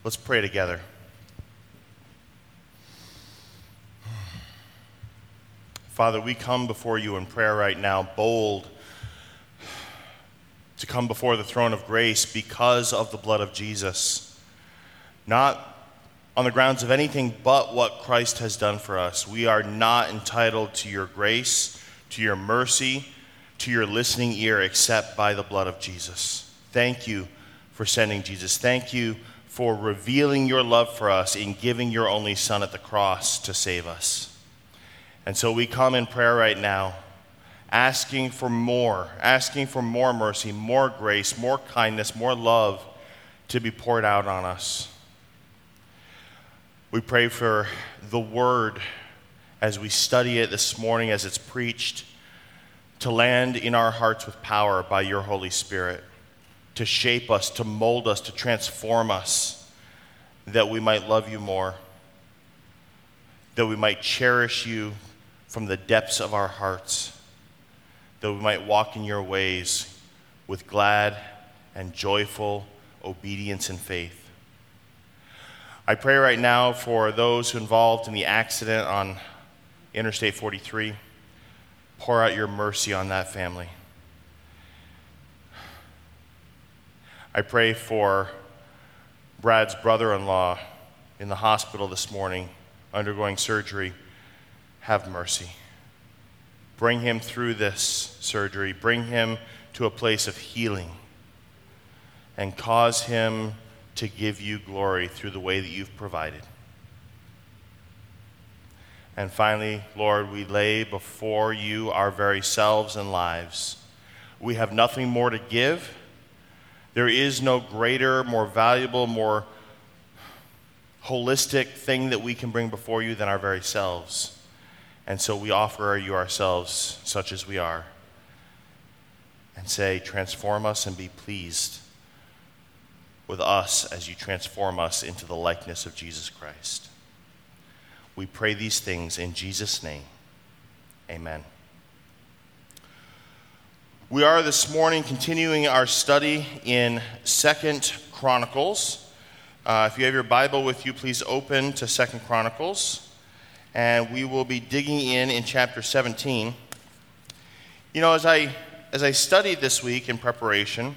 Let's pray together. Father, we come before you in prayer right now, bold to come before the throne of grace because of the blood of Jesus, not on the grounds of anything but what Christ has done for us. We are not entitled to your grace, to your mercy, to your listening ear, except by the blood of Jesus. Thank you for sending Jesus. Thank you for revealing your love for us in giving your only Son at the cross to save us. And so we come in prayer right now, asking for more mercy, more grace, more kindness, more love to be poured out on us. We pray for the word as we study it this morning, as it's preached, to land in our hearts with power by your Holy Spirit, to shape us, to mold us, to transform us, that we might love you more, that we might cherish you from the depths of our hearts, that we might walk in your ways with glad and joyful obedience and faith. I pray right now for those who involved in the accident on Interstate 43. Pour out your mercy on that family. I pray for Brad's brother-in-law in the hospital this morning, undergoing surgery. Have mercy. Bring him through this surgery. Bring him to a place of healing. And cause him to give you glory through the way that you've provided. And finally, Lord, we lay before you our very selves and lives. We have nothing more to give. There is no greater, more valuable, more holistic thing that we can bring before you than our very selves. And so we offer you ourselves such as we are and say, transform us and be pleased with us as you transform us into the likeness of Jesus Christ. We pray these things in Jesus' name. Amen. We are this morning continuing our study in 2 Chronicles. If you have your Bible with you, please open to 2 Chronicles. And we will be digging in chapter 17. You know, as I studied this week in preparation,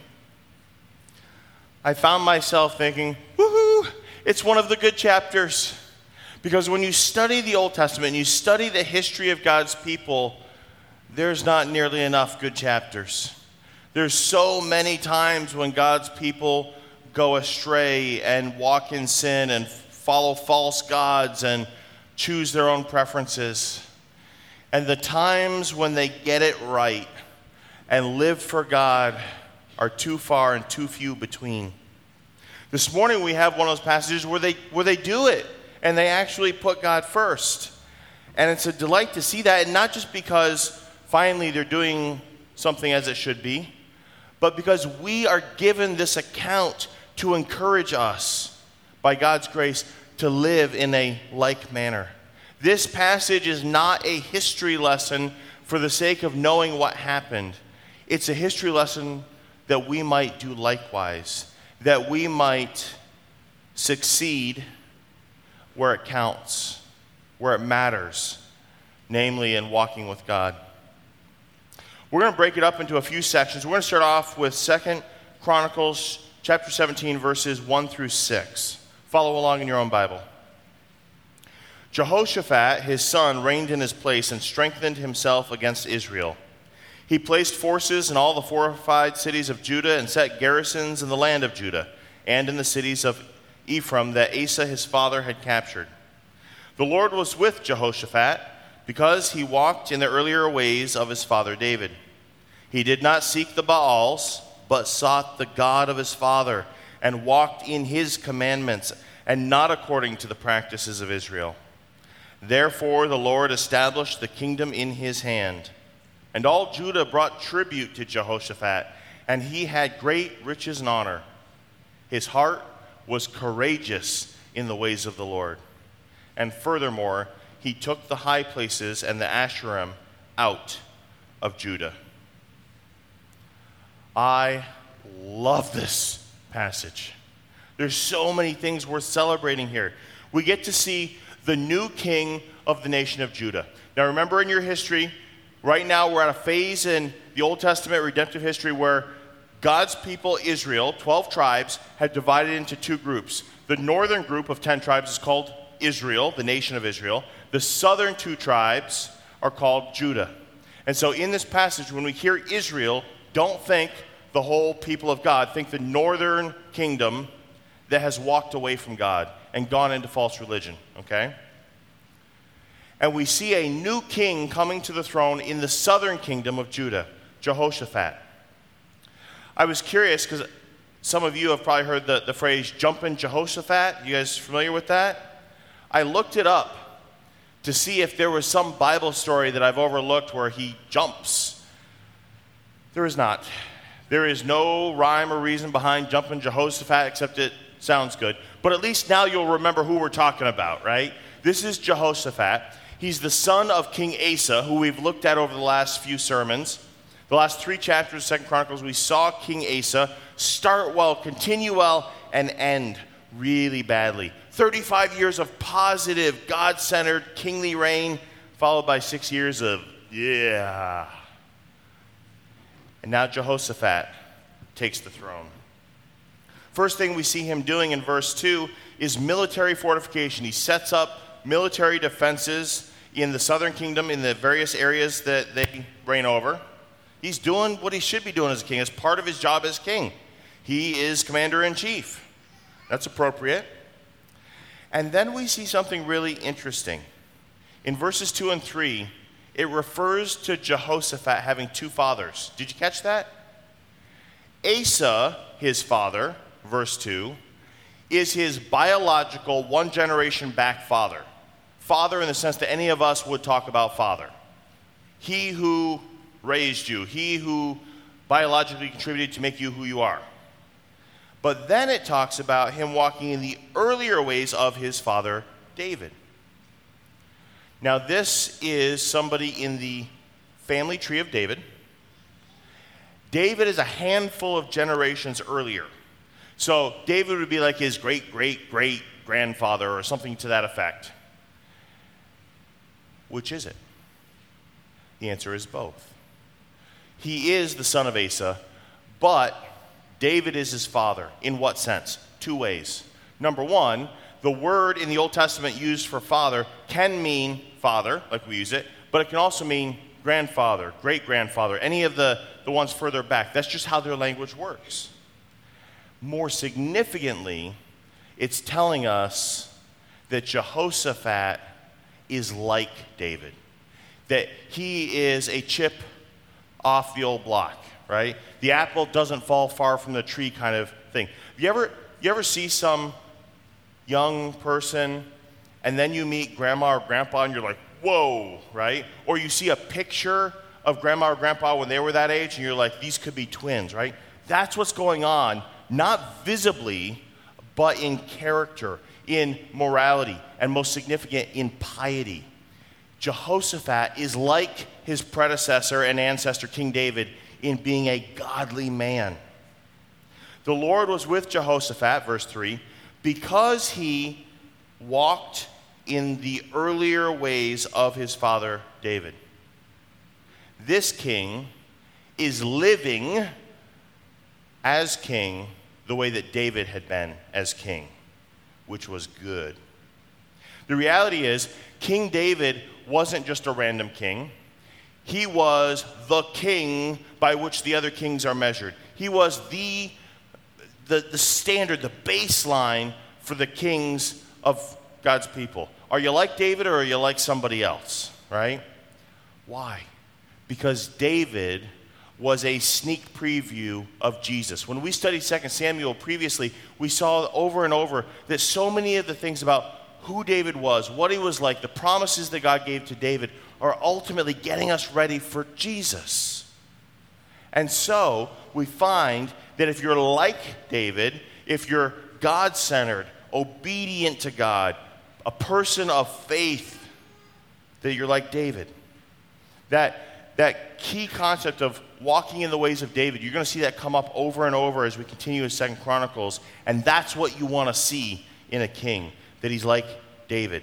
I found myself thinking, woohoo, it's one of the good chapters. Because when you study the Old Testament, and you study the history of God's people, there's not nearly enough good chapters. There's so many times when God's people go astray and walk in sin and follow false gods and choose their own preferences. And the times when they get it right and live for God are too far and too few between. This morning we have one of those passages where they do it and they actually put God first. And it's a delight to see that, and not just because finally they're doing something as it should be, but because we are given this account to encourage us by God's grace to live in a like manner. This passage is not a history lesson for the sake of knowing what happened. It's a history lesson that we might do likewise, that we might succeed where it counts, where it matters, namely in walking with God. We're going to break it up into a few sections. We're going to start off with 2 Chronicles chapter 17, verses 1 through 6. Follow along in your own Bible. Jehoshaphat, his son, reigned in his place and strengthened himself against Israel. He placed forces in all the fortified cities of Judah and set garrisons in the land of Judah and in the cities of Ephraim that Asa his father had captured. The Lord was with Jehoshaphat because he walked in the earlier ways of his father David. He did not seek the Baals, but sought the God of his father and walked in his commandments and not according to the practices of Israel. Therefore the Lord established the kingdom in his hand. And all Judah brought tribute to Jehoshaphat, and he had great riches and honor. His heart was courageous in the ways of the Lord. And furthermore, he took the high places and the Asherim out of Judah. I love this passage. There's so many things worth celebrating here. We get to see the new king of the nation of Judah. Now remember in your history, right now we're at a phase in the Old Testament redemptive history where God's people, Israel, 12 tribes, had divided into two groups. The northern group of 10 tribes is called Israel, the nation of Israel. The southern two tribes are called Judah. And so in this passage, when we hear Israel, don't think the whole people of God. Think the northern kingdom that has walked away from God and gone into false religion, okay? And we see a new king coming to the throne in the southern kingdom of Judah, Jehoshaphat. I was curious because some of you have probably heard the phrase jumping Jehoshaphat. You guys familiar with that? I looked it up to see if there was some Bible story that I've overlooked where he jumps. There is not. There is no rhyme or reason behind jumping Jehoshaphat except it sounds good. But at least now you'll remember who we're talking about, right? This is Jehoshaphat. He's the son of King Asa, who we've looked at over the last few sermons. The last 3 chapters of 2 Chronicles, we saw King Asa start well, continue well, and end really badly. 35 years of positive, God-centered, kingly reign, followed by 6 years of, yeah. And now Jehoshaphat takes the throne. First thing we see him doing in verse 2 is military fortification. He sets up military defenses in the southern kingdom, in the various areas that they reign over. He's doing what he should be doing as a king, as part of his job as king. He is commander-in-chief. That's appropriate. And then we see something really interesting. In verses 2 and 3, it refers to Jehoshaphat having 2 fathers. Did you catch that? Asa, his father, verse 2, is his biological 1 generation back father. Father in the sense that any of us would talk about father. He who raised you, he who biologically contributed to make you who you are. But then it talks about him walking in the earlier ways of his father David. Now this is somebody in the family tree of David. David is a handful of generations earlier. So David would be like his great-great-great-grandfather or something to that effect. Which is it? The answer is both. He is the son of Asa, but David is his father. In what sense? 2 ways. Number 1, the word in the Old Testament used for father can mean father, like we use it, but it can also mean grandfather, great-grandfather, any of the ones further back. That's just how their language works. More significantly, it's telling us that Jehoshaphat is like David, that he is a chip off the old block, right? The apple doesn't fall far from the tree kind of thing. You ever see some young person and then you meet grandma or grandpa and you're like, whoa, right? Or you see a picture of grandma or grandpa when they were that age and you're like, these could be twins, right? That's what's going on, not visibly, but in character, in morality, and most significant, in piety. Jehoshaphat is like his predecessor and ancestor, King David, in being a godly man. The Lord was with Jehoshaphat, verse 3, because he walked in the earlier ways of his father David. This king is living as king the way that David had been as king, which was good. The reality is, King David wasn't just a random king. He was the king by which the other kings are measured. He was the standard, the baseline for the kings of God's people. Are you like David or are you like somebody else, right? Why? Because David was a sneak preview of Jesus. When we studied 2 Samuel previously, we saw over and over that so many of the things about who David was, what he was like, the promises that God gave to David are ultimately getting us ready for Jesus. And so we find that if you're like David, if you're God-centered, obedient to God, a person of faith, that you're like David. That that key concept of walking in the ways of David, you're going to see that come up over and over as we continue in 2 Chronicles, and that's what you want to see in a king, that he's like David.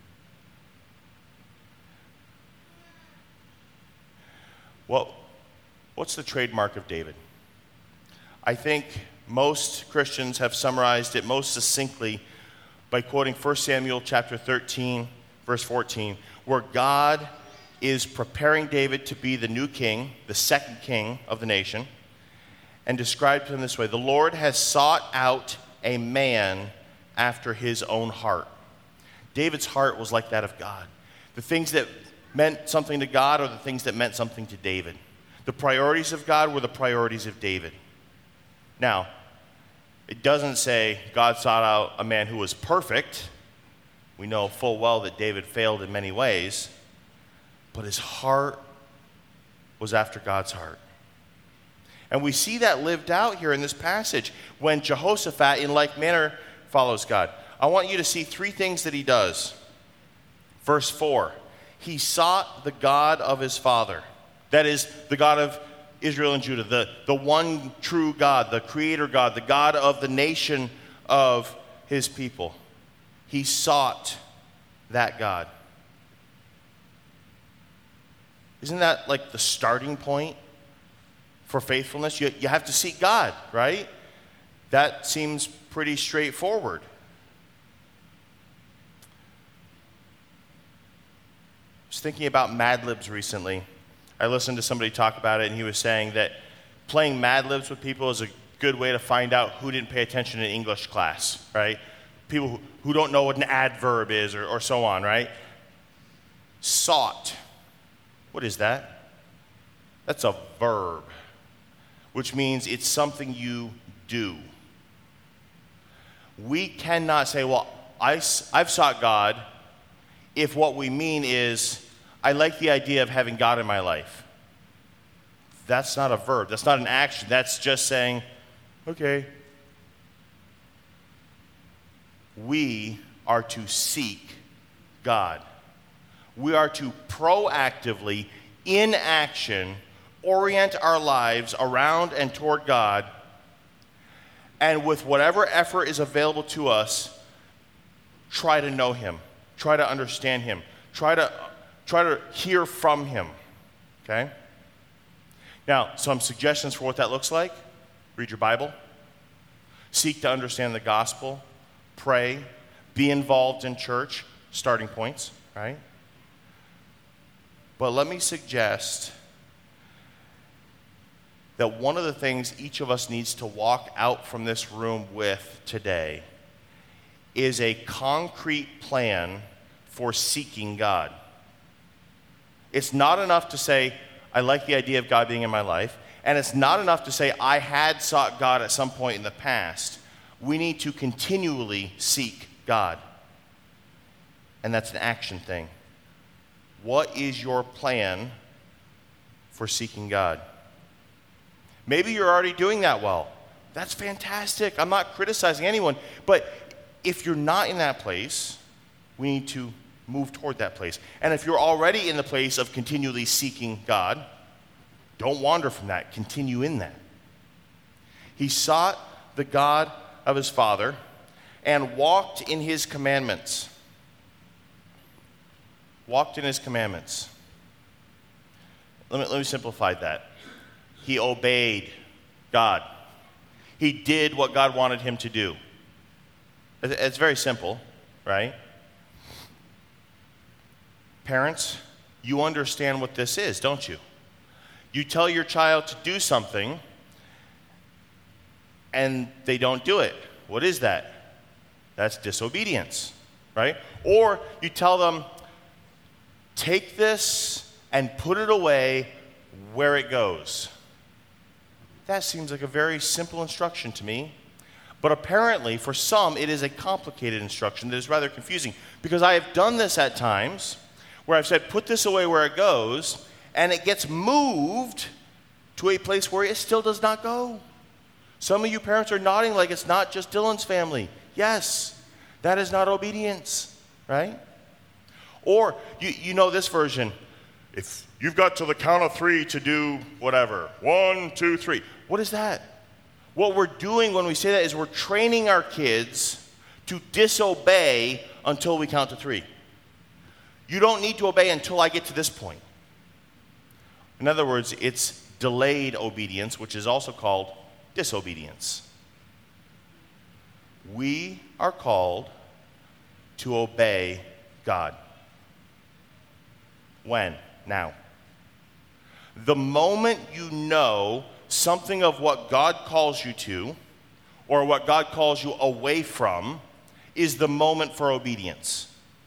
Well, what's the trademark of David? I think most Christians have summarized it most succinctly by quoting 1 Samuel chapter 13, verse 14, where God is preparing David to be the new king, the second king of the nation, and described him this way: the Lord has sought out a man after his own heart. David's heart was like that of God. The things that meant something to God are the things that meant something to David. The priorities of God were the priorities of David. Now, it doesn't say God sought out a man who was perfect. We know full well that David failed in many ways, but his heart was after God's heart. And we see that lived out here in this passage when Jehoshaphat, in like manner, follows God. I want you to see three things that he does. Verse 4, he sought the God of his father. That is, the God of Israel and Judah, the one true God, the creator God, the God of the nation of his people. He sought that God. Isn't that like the starting point for faithfulness? You have to seek God, right? That seems pretty straightforward. I was thinking about Mad Libs recently. I listened to somebody talk about it, and he was saying that playing Mad Libs with people is a good way to find out who didn't pay attention in English class, right? People who don't know what an adverb is or so on, right? Sought. What is that? That's a verb, which means it's something you do. We cannot say, well, I've sought God, if what we mean is, I like the idea of having God in my life. That's not a verb. That's not an action. That's just saying, okay. We are to seek God. We are to proactively, in action, orient our lives around and toward God, and with whatever effort is available to us, try to know Him, try to understand Him, try to hear from Him, okay? Now, some suggestions for what that looks like. Read your Bible. Seek to understand the gospel. Pray. Be involved in church. Starting points, right? But let me suggest that one of the things each of us needs to walk out from this room with today is a concrete plan for seeking God. It's not enough to say, I like the idea of God being in my life, and it's not enough to say, I had sought God at some point in the past. We need to continually seek God. And that's an action thing. What is your plan for seeking God? Maybe you're already doing that well. That's fantastic. I'm not criticizing anyone. But if you're not in that place, we need to move toward that place. And if you're already in the place of continually seeking God, don't wander from that. Continue in that. He sought the God of his father and walked in his commandments. Walked in his commandments. Let me simplify that. He obeyed God. He did what God wanted him to do. It's very simple, right? Parents, you understand what this is, don't you? You tell your child to do something, and they don't do it. What is that? That's disobedience, right? Or you tell them, take this and put it away where it goes. That seems like a very simple instruction to me. But apparently, for some, it is a complicated instruction that is rather confusing. Because I have done this at times where I've said, put this away where it goes, and it gets moved to a place where it still does not go. Some of you parents are nodding like it's not just Dylan's family. Yes, that is not obedience, right? Or, you know this version. if you've got to the count of 3 to do whatever, 1, 2, 3. What is that? What we're doing when we say that is we're training our kids to disobey until we count to 3. You don't need to obey until I get to this point. In other words, it's delayed obedience, which is also called disobedience. We are called to obey God. When? Now. The moment you know something of what God calls you to, or what God calls you away from, is the moment for obedience.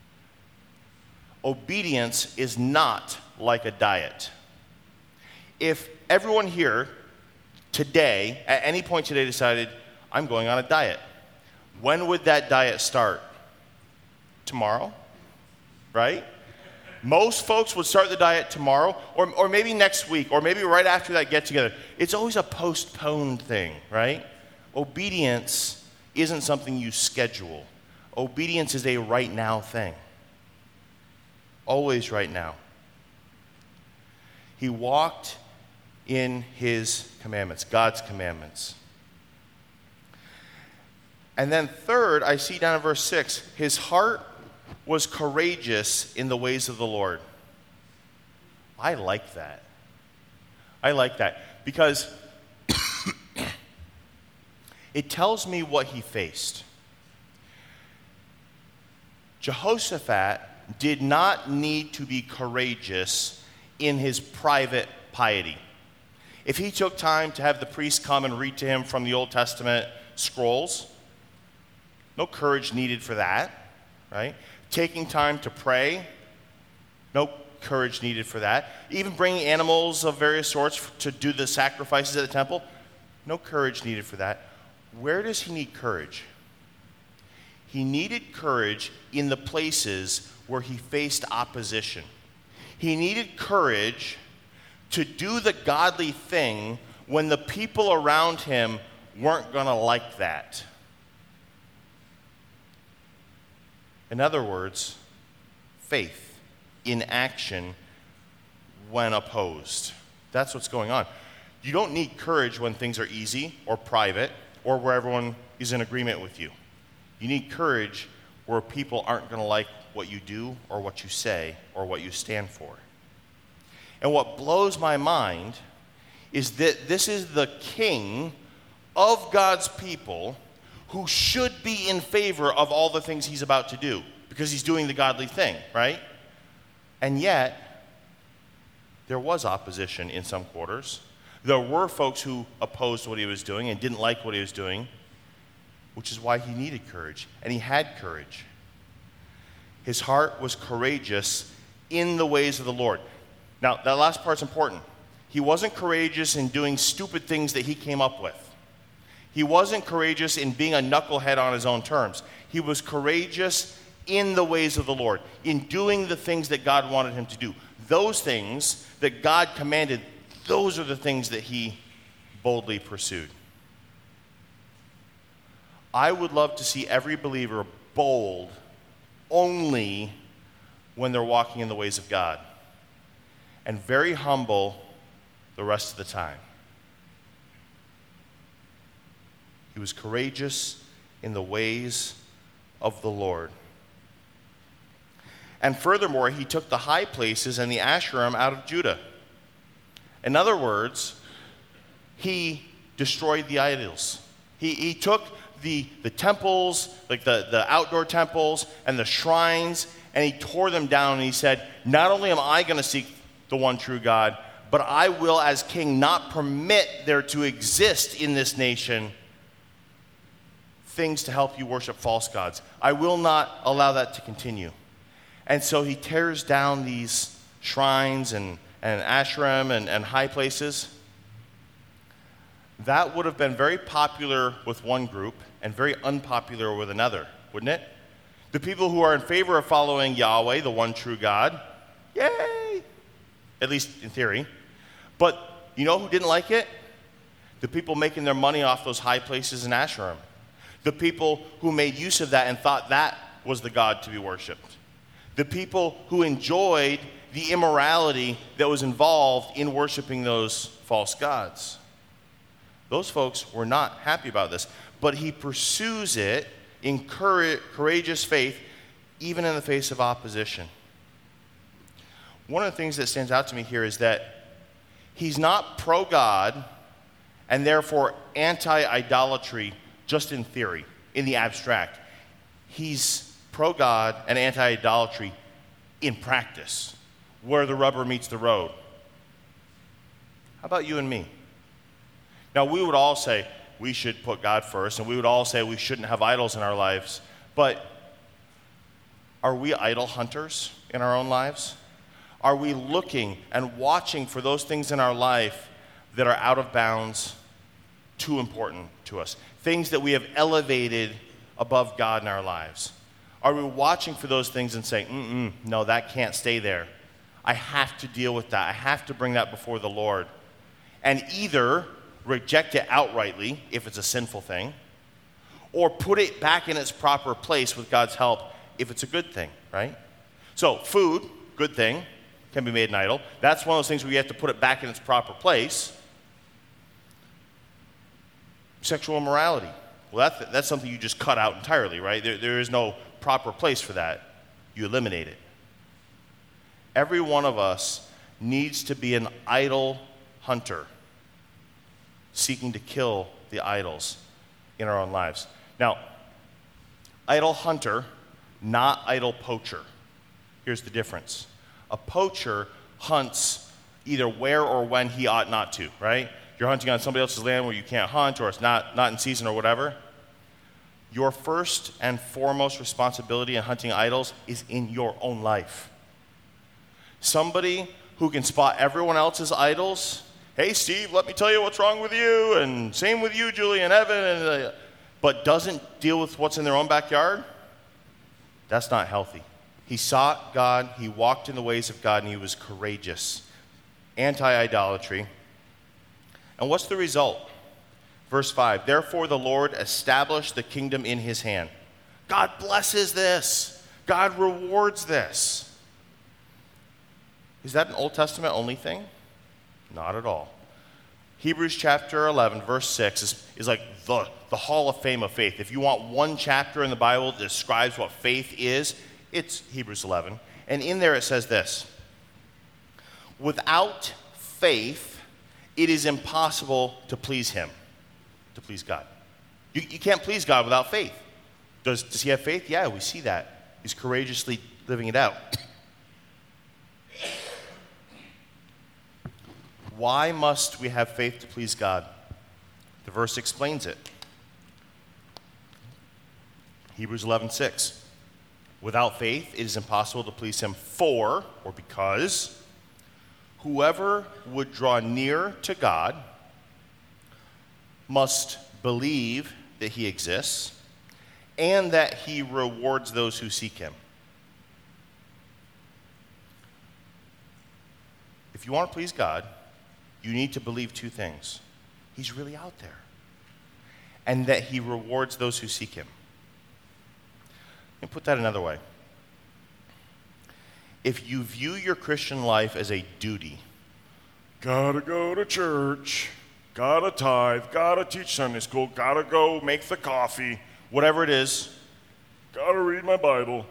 Obedience is not like a diet. If everyone here today, at any point today, decided, I'm going on a diet, when would that diet start? Tomorrow, right? Most folks would start the diet tomorrow, or maybe next week, or maybe right after that get-together. It's always a postponed thing, right? Obedience isn't something you schedule. Obedience is a right now thing. Always right now. He walked in his commandments, God's commandments. And then third, I see down in verse 6, his heart was courageous in the ways of the Lord. I like that. I like that because it tells me what he faced. Jehoshaphat did not need to be courageous in his private piety. If he took time to have the priest come and read to him from the Old Testament scrolls, no courage needed for that, right? Taking time to pray, no courage needed for that. Even bringing animals of various sorts to do the sacrifices at the temple, no courage needed for that. Where does he need courage? He needed courage in the places where he faced opposition. He needed courage to do the godly thing when the people around him weren't going to like that. In other words, faith in action when opposed. That's what's going on. You don't need courage when things are easy or private or where everyone is in agreement with you. You need courage where people aren't going to like what you do or what you say or what you stand for. And what blows my mind is that this is the king of God's people who should be in favor of all the things he's about to do because he's doing the godly thing, right? And yet, there was opposition in some quarters. There were folks who opposed what he was doing and didn't like what he was doing, which is why he needed courage, and he had courage. His heart was courageous in the ways of the Lord. Now, that last part's important. He wasn't courageous in doing stupid things that he came up with. He wasn't courageous in being a knucklehead on his own terms. He was courageous in the ways of the Lord, in doing the things that God wanted him to do. Those things that God commanded, those are the things that he boldly pursued. I would love to see every believer bold only when they're walking in the ways of God, and very humble the rest of the time. He was courageous in the ways of the Lord. And furthermore, he took the high places and the Asherim out of Judah. In other words, he destroyed the idols. He took the temples, like the outdoor temples and the shrines, and he tore them down, and he said, not only am I going to seek the one true God, but I will, as king, not permit there to exist in this nation things to help you worship false gods. I will not allow that to continue. And so he tears down these shrines and Asherim and high places. That would have been very popular with one group and very unpopular with another, wouldn't it? The people who are in favor of following Yahweh, the one true God, yay! At least in theory. But you know who didn't like it? The people making their money off those high places in Asherim. The people who made use of that and thought that was the God to be worshipped. The people who enjoyed the immorality that was involved in worshiping those false gods. Those folks were not happy about this, but he pursues it in courageous faith, even in the face of opposition. One of the things that stands out to me here is that he's not pro-God and therefore anti-idolatry just in theory, in the abstract. He's pro-God and anti-idolatry in practice, where the rubber meets the road. How about you and me? Now, we would all say we should put God first, and we would all say we shouldn't have idols in our lives, but are we idol hunters in our own lives? Are we looking and watching for those things in our life that are out of bounds, too important to us? Things that we have elevated above God in our lives. Are we watching for those things and saying, no, that can't stay there. I have to deal with that. I have to bring that before the Lord. And either reject it outrightly if it's a sinful thing, or put it back in its proper place with God's help if it's a good thing, right? So food, good thing, can be made an idol. That's one of those things where you have to put it back in its proper place. Sexual immorality. Well, that's something you just cut out entirely, right? There is no proper place for that. You eliminate it. Every one of us needs to be an idol hunter, seeking to kill the idols in our own lives. Now, idol hunter, not idol poacher. Here's the difference. A poacher hunts either where or when he ought not to, right? You're hunting on somebody else's land where you can't hunt, or it's not in season or whatever. Your first and foremost responsibility in hunting idols is in your own life. Somebody who can spot everyone else's idols. Hey, Steve, let me tell you what's wrong with you, and same with you, Julie and Evan, but doesn't deal with what's in their own backyard, that's not healthy. He sought God, he walked in the ways of God, and he was courageous. Anti-idolatry. And what's the result? Verse 5, therefore the Lord established the kingdom in his hand. God blesses this. God rewards this. Is that an Old Testament only thing? Not at all. Hebrews chapter 11, verse 6 is like the hall of fame of faith. If you want one chapter in the Bible that describes what faith is, it's Hebrews 11. And in there it says this: without faith, it is impossible to please him, to please God. You can't please God without faith. Does he have faith? Yeah, we see that. He's courageously living it out. Why must we have faith to please God? The verse explains it. Hebrews 11:6. Without faith, it is impossible to please him, for, or because, whoever would draw near to God must believe that he exists and that he rewards those who seek him. If you want to please God, you need to believe two things. He's really out there, and that he rewards those who seek him. Let me put that another way. If you view your Christian life as a duty, gotta go to church, gotta tithe, gotta teach Sunday school, gotta go make the coffee, whatever it is, gotta read my Bible.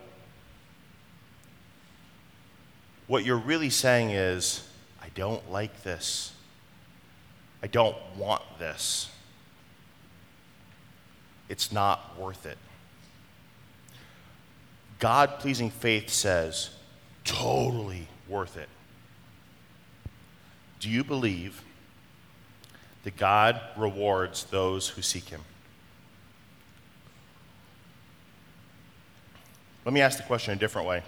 What you're really saying is, I don't like this. I don't want this. It's not worth it. God-pleasing faith says, totally worth it. Do you believe that God rewards those who seek him? Let me ask the question a different way.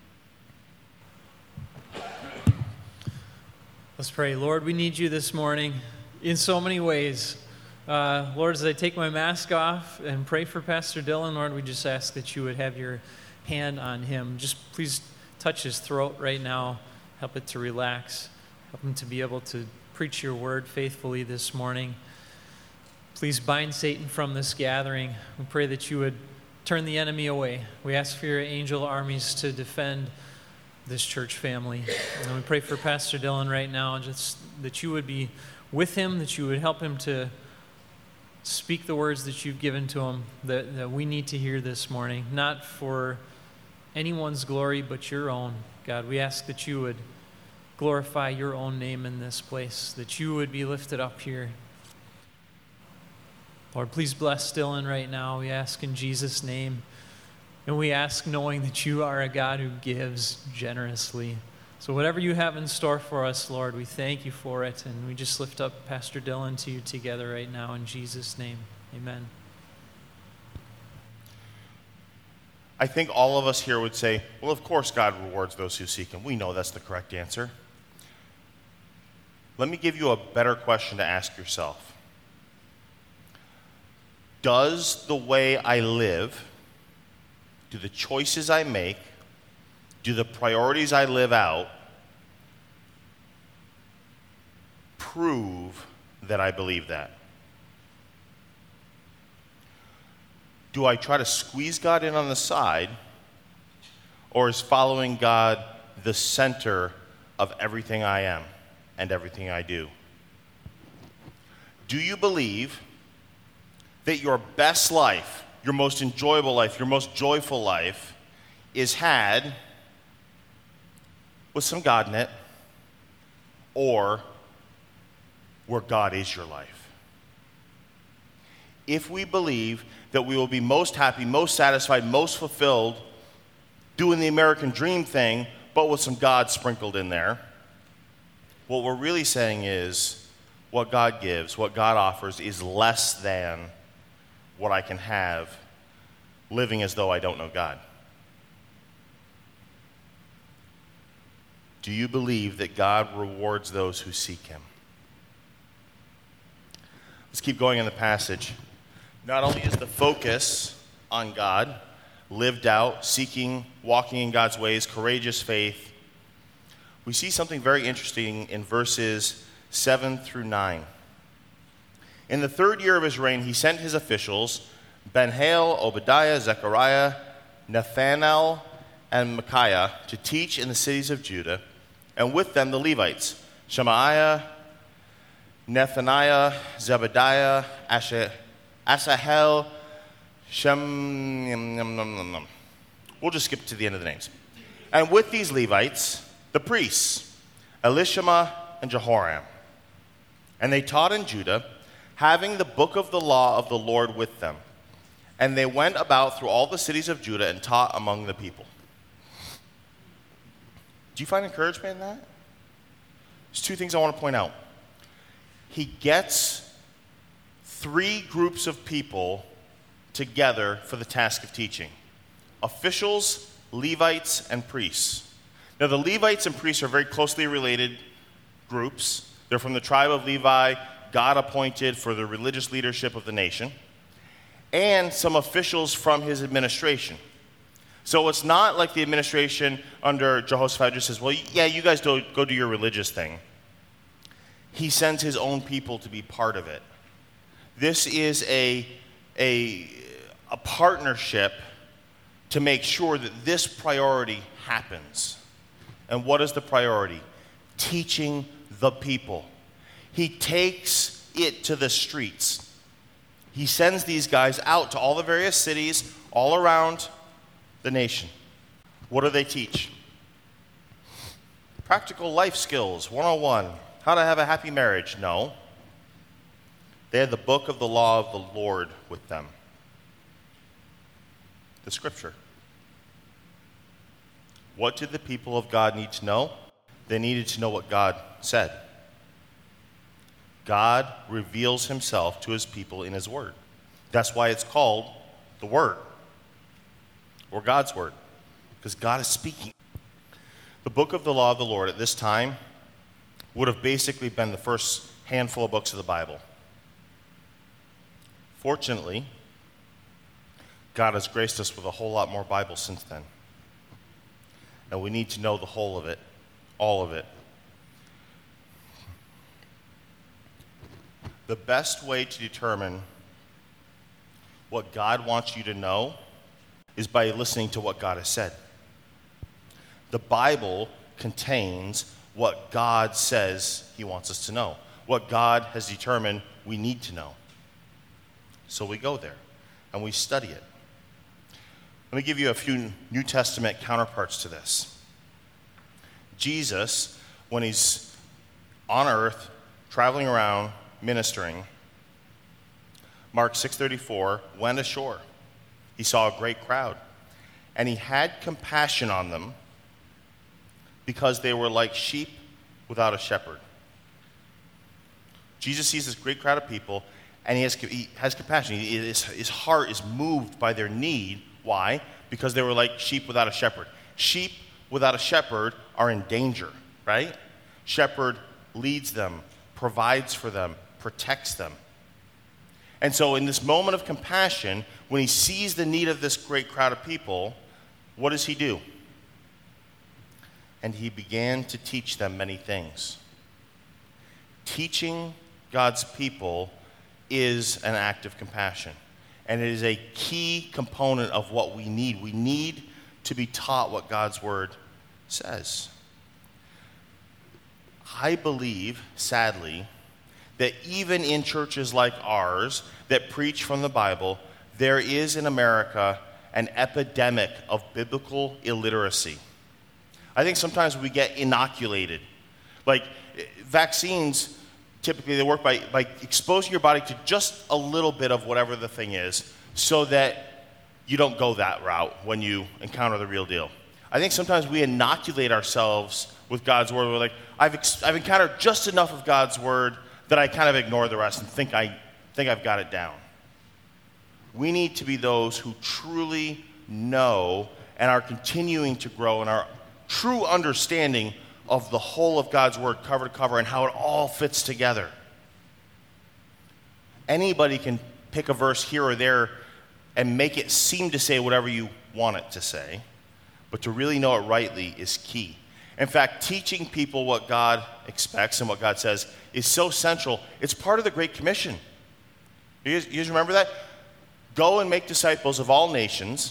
Let's pray. Lord, we need you this morning in so many ways. Lord, as I take my mask off and pray for Pastor Dylan, Lord, we just ask that you would have your hand on him. Just please touch his throat right now. Help it to relax. Help him to be able to preach your word faithfully this morning. Please bind Satan from this gathering. We pray that you would turn the enemy away. We ask for your angel armies to defend this church family. And we pray for Pastor Dylan right now, just that you would be with him, that you would help him to speak the words that you've given to him, that we need to hear this morning, not for anyone's glory but your own. God, we ask that you would glorify your own name in this place, that you would be lifted up here. Lord, please bless Dylan right now. We ask in Jesus' name. And we ask knowing that you are a God who gives generously. So whatever you have in store for us, Lord, we thank you for it. And we just lift up Pastor Dylan to you together right now in Jesus' name. Amen. I think all of us here would say, well, of course God rewards those who seek him. We know that's the correct answer. Let me give you a better question to ask yourself. Does the way I live, do the choices I make, do the priorities I live out prove that I believe that? Do I try to squeeze God in on the side, or is following God the center of everything I am and everything I do? Do you believe that your best life, your most enjoyable life, your most joyful life is had with some God in it, or where God is your life? If we believe that we will be most happy, most satisfied, most fulfilled doing the American dream thing, but with some God sprinkled in there, what we're really saying is what God gives, what God offers, is less than what I can have living as though I don't know God. Do you believe that God rewards those who seek him? Let's keep going in the passage. Not only is the focus on God, lived out, seeking, walking in God's ways, courageous faith, we see something very interesting in verses 7 through 9. In the 3rd year of his reign, he sent his officials, Ben-Hail, Obadiah, Zechariah, Nathanael, and Micaiah, to teach in the cities of Judah, and with them the Levites, Shemaiah, Nethaniah, Zebediah, Asahel, We'll just skip to the end of the names. And with these Levites, the priests, Elishama and Jehoram. And they taught in Judah, having the book of the law of the Lord with them. And they went about through all the cities of Judah and taught among the people. Do you find encouragement in that? There's 2 things I want to point out. He gets 3 groups of people together for the task of teaching: officials, Levites, and priests. Now, the Levites and priests are very closely related groups. They're from the tribe of Levi, God appointed for the religious leadership of the nation, and some officials from his administration. So it's not like the administration under Jehoshaphat just says, well, yeah, you guys go do your religious thing. He sends his own people to be part of it. This is a partnership to make sure that this priority happens. And what is the priority? Teaching the people. He takes it to the streets. He sends these guys out to all the various cities all around the nation. What do they teach? Practical life skills, 101. How to have a happy marriage? No. They had the book of the law of the Lord with them. The scripture. What did the people of God need to know? They needed to know what God said. God reveals himself to his people in his word. That's why it's called the Word, or God's Word, because God is speaking. The book of the law of the Lord at this time would have basically been the first handful of books of the Bible. Fortunately, God has graced us with a whole lot more Bible since then. And we need to know the whole of it, all of it. The best way to determine what God wants you to know is by listening to what God has said. The Bible contains what God says he wants us to know, what God has determined we need to know. So we go there and we study it. Let me give you a few New Testament counterparts to this. Jesus, when he's on earth, traveling around, ministering, Mark 6:34, went ashore. He saw a great crowd, and he had compassion on them because they were like sheep without a shepherd. Jesus sees this great crowd of people, and he has compassion. His heart is moved by their need. Why? Because they were like sheep without a shepherd. Sheep without a shepherd are in danger, right? Shepherd leads them, provides for them, protects them. And so in this moment of compassion, when he sees the need of this great crowd of people, what does he do? And he began to teach them many things. Teaching God's people is an act of compassion. And it is a key component of what we need. We need to be taught what God's word says. I believe, sadly, that even in churches like ours that preach from the Bible, there is in America an epidemic of biblical illiteracy. I think sometimes we get inoculated. Like vaccines, typically they work by exposing your body to just a little bit of whatever the thing is so that you don't go that route when you encounter the real deal. I think sometimes we inoculate ourselves with God's word. We're like, I've encountered just enough of God's word that I kind of ignore the rest and think I've got it down. We need to be those who truly know and are continuing to grow in our true understanding of the whole of God's word cover to cover and how it all fits together. Anybody can pick a verse here or there and make it seem to say whatever you want it to say, but to really know it rightly is key. In fact, teaching people what God expects and what God says is so central. It's part of the Great Commission. You guys remember that? Go and make disciples of all nations,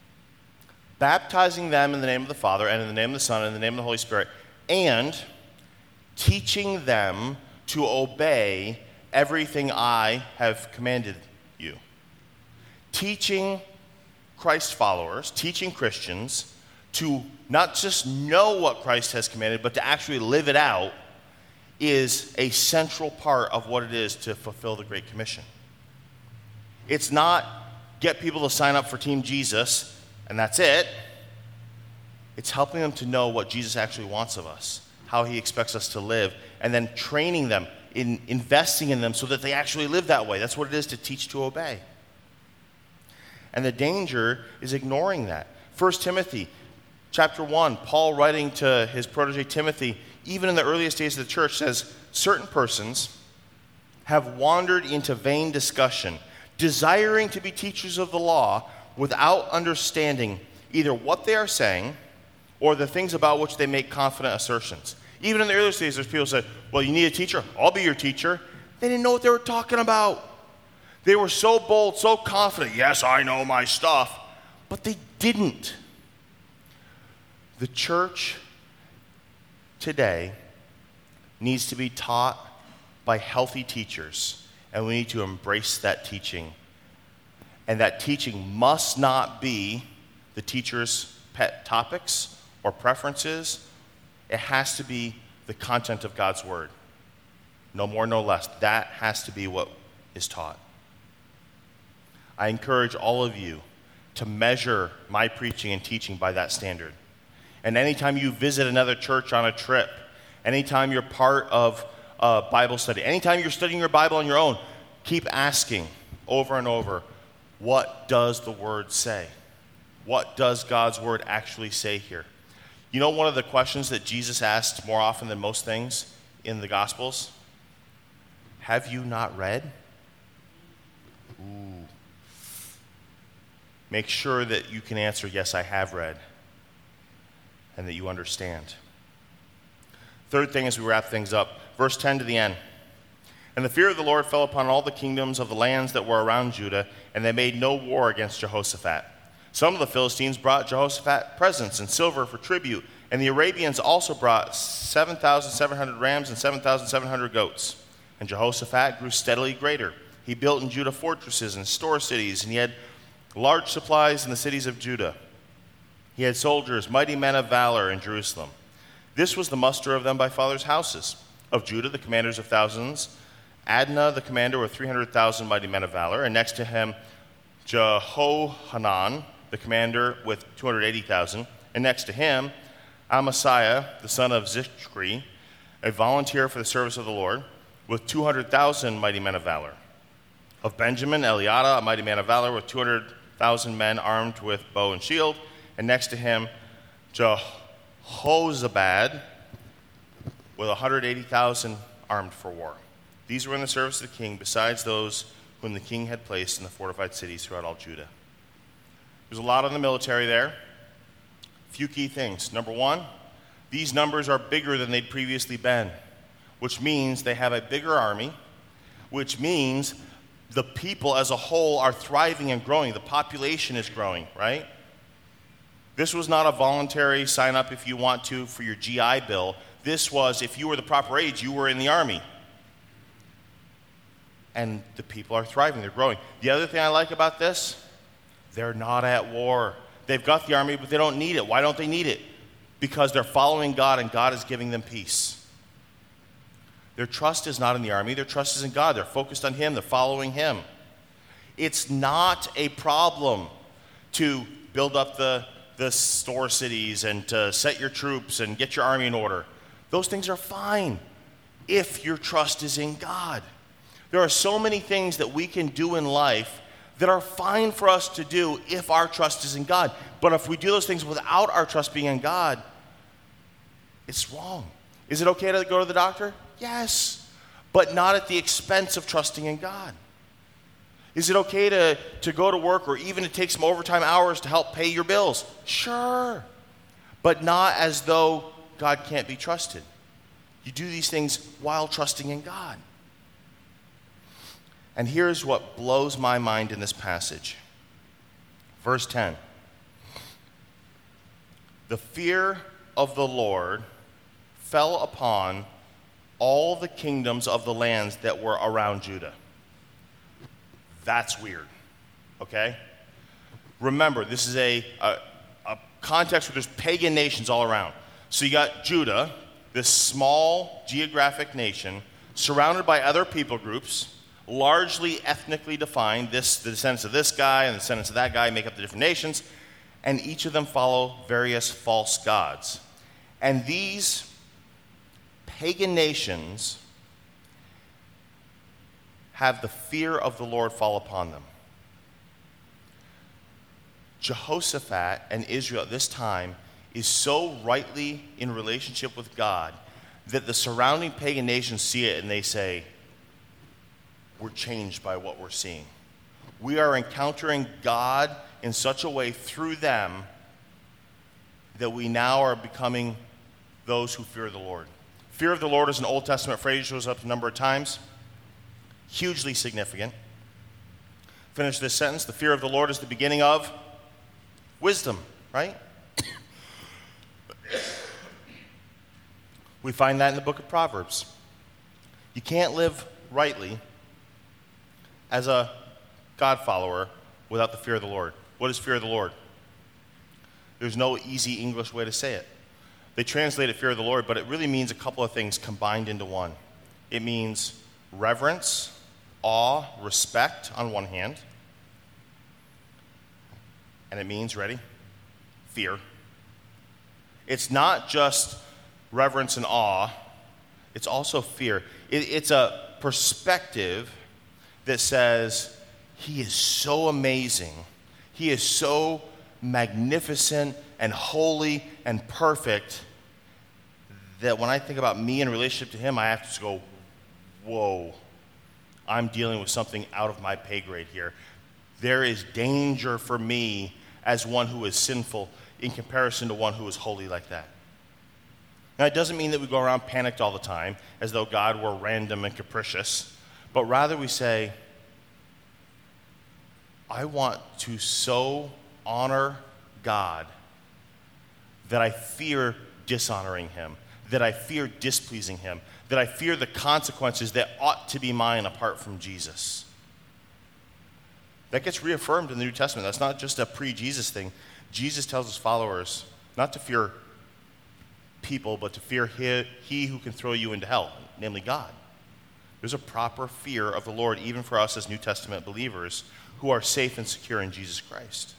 baptizing them in the name of the Father and in the name of the Son and in the name of the Holy Spirit, and teaching them to obey everything I have commanded you. Teaching Christ followers, teaching Christians to not just know what Christ has commanded, but to actually live it out is a central part of what it is to fulfill the Great Commission. It's not get people to sign up for Team Jesus and that's it. It's helping them to know what Jesus actually wants of us, how he expects us to live, and then training them, investing in them so that they actually live that way. That's what it is to teach to obey. And the danger is ignoring that. 1 Timothy chapter 1, Paul writing to his protege Timothy, even in the earliest days of the church, says, certain persons have wandered into vain discussion, desiring to be teachers of the law without understanding either what they are saying or the things about which they make confident assertions. Even in the earliest days, there's people who said, well, you need a teacher? I'll be your teacher. They didn't know what they were talking about. They were so bold, so confident. Yes, I know my stuff. But they didn't. The church today needs to be taught by healthy teachers, and we need to embrace that teaching. And that teaching must not be the teacher's pet topics or preferences. It has to be the content of God's word. No more, no less. That has to be what is taught. I encourage all of you to measure my preaching and teaching by that standard. And anytime you visit another church on a trip, anytime you're part of a Bible study, anytime you're studying your Bible on your own, keep asking over and over, what does the word say? What does God's word actually say here? You know one of the questions that Jesus asked more often than most things in the Gospels? Have you not read? Ooh. Make sure that you can answer, yes, I have read, and that you understand. Third thing as we wrap things up, verse 10 to the end. And the fear of the Lord fell upon all the kingdoms of the lands that were around Judah, and they made no war against Jehoshaphat. Some of the Philistines brought Jehoshaphat presents and silver for tribute, And the Arabians also brought 7,700 rams and 7,700 goats. And Jehoshaphat grew steadily greater. He built in Judah fortresses and store cities, and he had large supplies in the cities of Judah. He had soldiers, mighty men of valor in Jerusalem. This was the muster of them by fathers' houses. Of Judah, the commanders of thousands, Adnah, the commander, with 300,000 mighty men of valor, and next to him, Jehohanan, the commander, with 280,000, and next to him, Amasiah, the son of Zichri, a volunteer for the service of the Lord, with 200,000 mighty men of valor. Of Benjamin, Eliada, a mighty man of valor, with 200,000 men armed with bow and shield, and next to him, Jehozabad, with 180,000 armed for war. These were in the service of the king, besides those whom the king had placed in the fortified cities throughout all Judah. There's a lot on the military there. A few key things. Number one, these numbers are bigger than they'd previously been, which means they have a bigger army, which means the people as a whole are thriving and growing. The population is growing, right? This was not a voluntary sign up if you want to for your GI Bill. This was if you were the proper age, you were in the army. And the people are thriving, they're growing. The other thing I like about this, they're not at war. They've got the army, but they don't need it. Why don't they need it? Because they're following God, and God is giving them peace. Their trust is not in the army. Their trust is in God. They're focused on Him. They're following Him. It's not a problem to build up the store cities and to set your troops and get your army in order. Those things are fine if your trust is in God. There are so many things that we can do in life that are fine for us to do if our trust is in God. But if we do those things without our trust being in God, it's wrong. Is it okay to go to the doctor? Yes, but not at the expense of trusting in God. Is it okay to go to work or even to take some overtime hours to help pay your bills? Sure, but not as though God can't be trusted. You do these things while trusting in God. And here's what blows my mind in this passage. Verse 10. The fear of the Lord fell upon all the kingdoms of the lands that were around Judah. That's weird, okay? Remember, this is a context where there's pagan nations all around. So you got Judah, this small geographic nation, surrounded by other people groups, largely ethnically defined. The descendants of this guy and the descendants of that guy make up the different nations, and each of them follow various false gods. And these pagan nations have the fear of the Lord fall upon them. Jehoshaphat and Israel at this time is so rightly in relationship with God that the surrounding pagan nations see it and they say, we're changed by what we're seeing. We are encountering God in such a way through them that we now are becoming those who fear the Lord. Fear of the Lord is an Old Testament phrase, shows up a number of times. Hugely significant. Finish this sentence. The fear of the Lord is the beginning of wisdom, right? We find that in the book of Proverbs. You can't live rightly as a God follower without the fear of the Lord. What is fear of the Lord? There's no easy English way to say it. They translate it fear of the Lord, but it really means a couple of things combined into one. It means reverence, awe, respect on one hand, and it means, ready? Fear. It's not just reverence and awe, it's also fear. It's a perspective that says, He is so amazing, He is so magnificent and holy and perfect that when I think about me in relationship to Him, I have to just go, whoa, I'm dealing with something out of my pay grade here. There is danger for me as one who is sinful in comparison to one who is holy like that. Now, it doesn't mean that we go around panicked all the time as though God were random and capricious, but rather we say, I want to so honor God that I fear dishonoring him, that I fear displeasing him, that I fear the consequences that ought to be mine apart from Jesus. That gets reaffirmed in the New Testament. That's not just a pre-Jesus thing. Jesus tells his followers not to fear people, but to fear he who can throw you into hell, namely God. There's a proper fear of the Lord, even for us as New Testament believers who are safe and secure in Jesus Christ.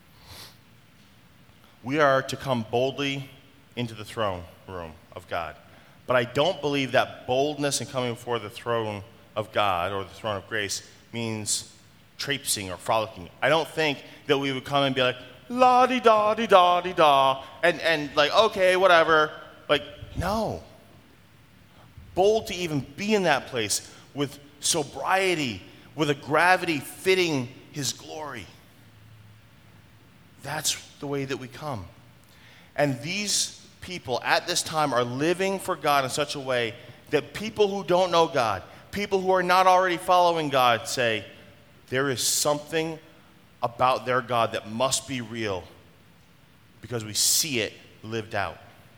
We are to come boldly into the throne room of God. But I don't believe that boldness in coming before the throne of God or the throne of grace means traipsing or frolicking. I don't think that we would come and be like, la-di-da-di-da-di-da, and like, okay, whatever. Like, no. Bold to even be in that place with sobriety, with a gravity fitting his glory. That's the way that we come. And these people at this time are living for God in such a way that people who don't know God, people who are not already following God, say, there is something about their God that must be real because we see it lived out.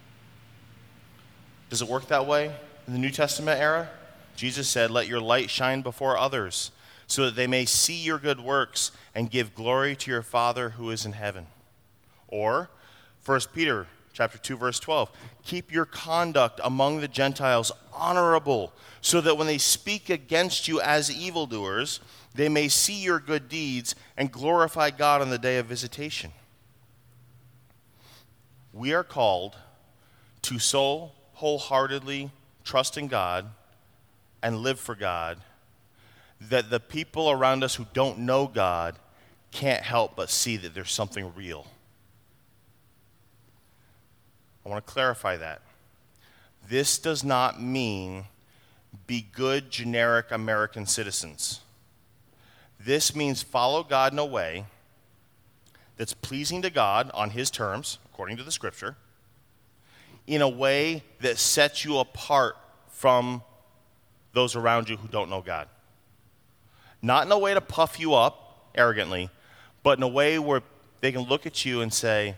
Does it work that way in the New Testament era? Jesus said, let your light shine before others so that they may see your good works and give glory to your Father who is in heaven. Or 1 Peter chapter 2, verse 12, keep your conduct among the Gentiles honorable so that when they speak against you as evildoers, they may see your good deeds and glorify God on the day of visitation. We are called to so wholeheartedly trust in God and live for God that the people around us who don't know God can't help but see that there's something real. I want to clarify that. This does not mean be good, generic American citizens. This means follow God in a way that's pleasing to God on his terms, according to the scripture, in a way that sets you apart from those around you who don't know God. Not in a way to puff you up arrogantly, but in a way where they can look at you and say,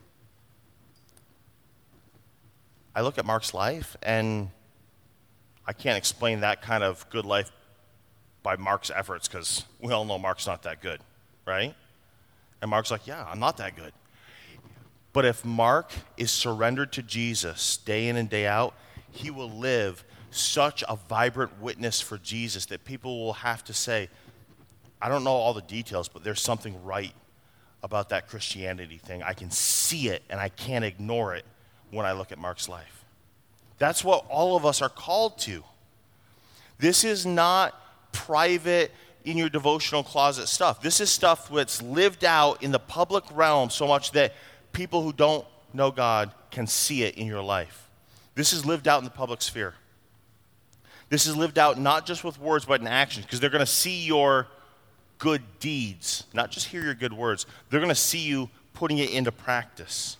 I look at Mark's life and I can't explain that kind of good life by Mark's efforts because we all know Mark's not that good, right? And Mark's like, yeah, I'm not that good. But if Mark is surrendered to Jesus day in and day out, he will live such a vibrant witness for Jesus that people will have to say, I don't know all the details, but there's something right about that Christianity thing. I can see it and I can't ignore it when I look at Mark's life. That's what all of us are called to. This is not private in your devotional closet stuff. This is stuff that's lived out in the public realm so much that people who don't know God can see it in your life. This is lived out in the public sphere. This is lived out not just with words but in actions, because they're going to see your good deeds, not just hear your good words. They're going to see you putting it into practice.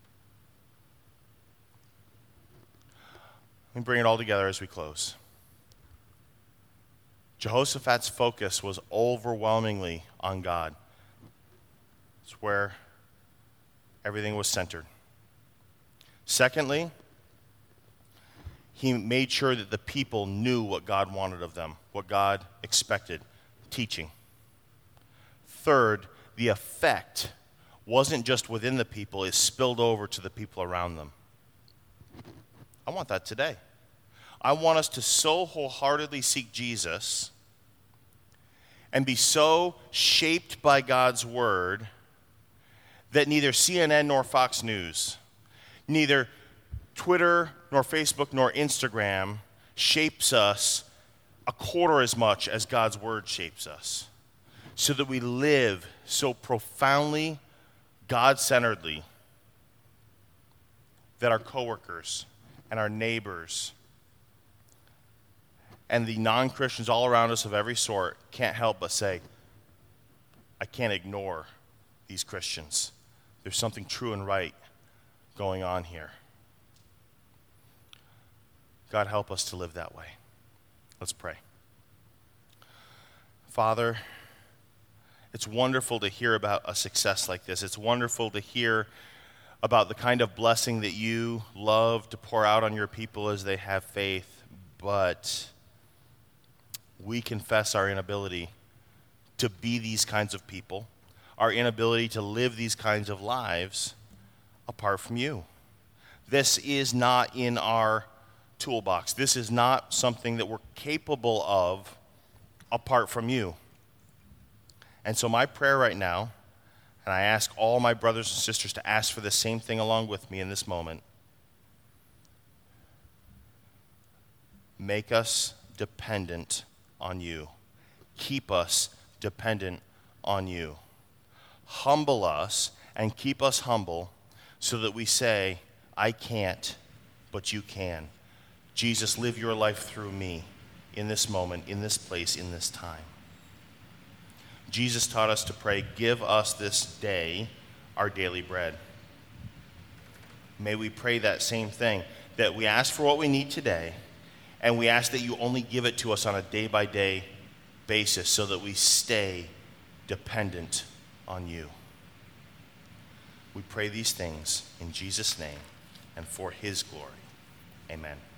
Let me bring it all together as we close. Jehoshaphat's focus was overwhelmingly on God. It's where everything was centered. Secondly, he made sure that the people knew what God wanted of them, what God expected, teaching. Third, the effect wasn't just within the people, it spilled over to the people around them. I want that today. I want us to so wholeheartedly seek Jesus and be so shaped by God's word that neither CNN nor Fox News, neither Twitter nor Facebook nor Instagram shapes us a quarter as much as God's word shapes us, so that we live so profoundly God-centeredly that our coworkers and our neighbors and the non-Christians all around us of every sort can't help but say, I can't ignore these Christians. There's something true and right going on here. God, help us to live that way. Let's pray. Father, it's wonderful to hear about a success like this. It's wonderful to hear about the kind of blessing that you love to pour out on your people as they have faith, but we confess our inability to be these kinds of people, our inability to live these kinds of lives apart from you. This is not in our toolbox. This is not something that we're capable of apart from you. And so my prayer right now, and I ask all my brothers and sisters to ask for the same thing along with me in this moment. Make us dependent on you. Keep us dependent on you. Humble us and keep us humble so that we say, I can't, but you can. Jesus, live your life through me in this moment, in this place, in this time. Jesus taught us to pray, give us this day our daily bread. May we pray that same thing, that we ask for what we need today, and we ask that you only give it to us on a day-by-day basis so that we stay dependent on you. We pray these things in Jesus' name and for his glory. Amen.